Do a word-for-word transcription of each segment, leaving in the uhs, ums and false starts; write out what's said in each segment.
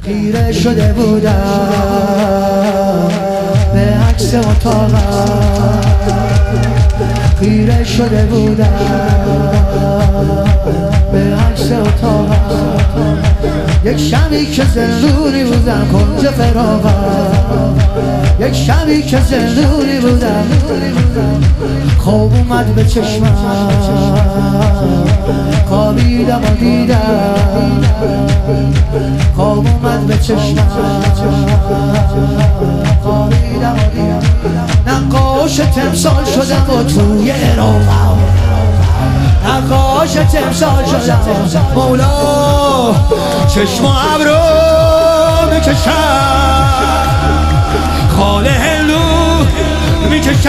خیره شده بودم به عکس اتاقم، خیره شده بودم به عکس اتاقم. یک شبی که زندونی بودم کنج فراغم، یک شبی که زندونی بودم خواب اومد به چشمم، خوابیدم و دیدم، خواب اومد به چشمم، خوابیدم و دیدم. نقاش تمثال شدم و توی عراقم، نقاش تمثال شدم مولا، چشم و ابرو میکشم، خال هندو میکشم،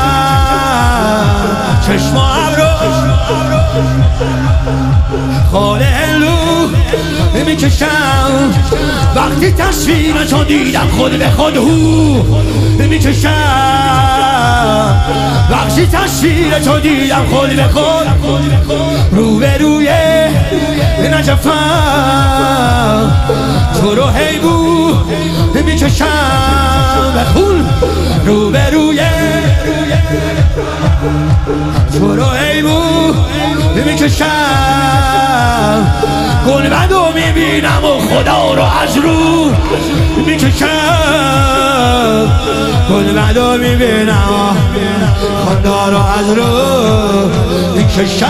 چشم و ابرو خال هندو میکشم. وقتی تصویرتو دیدم خود به خود هو میکشم، وقتی تصویرتو دیدم خود به خود رو به روی نجفم، تو رو حیبو میکشم به خون رو به روی تو رو حیبو میکشم. گلبد رو میبینم و خدا رو از رو میکشم، گلبد رو میبینم و خدا رو از رو میکشم.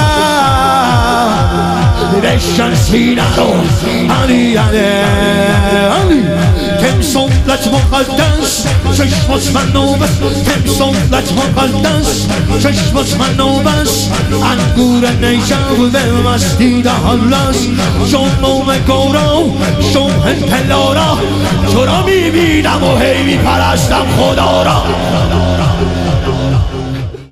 بشن سینه رو علی علی علی تمثالت مقدس، چشمت منو بس، تمثالت مقدس، چشمت منو بس. انگور نیشم به مستی دهان لست، شموم گورا شمه پلارا، تو را میبینم و هی میپرستم خدا را.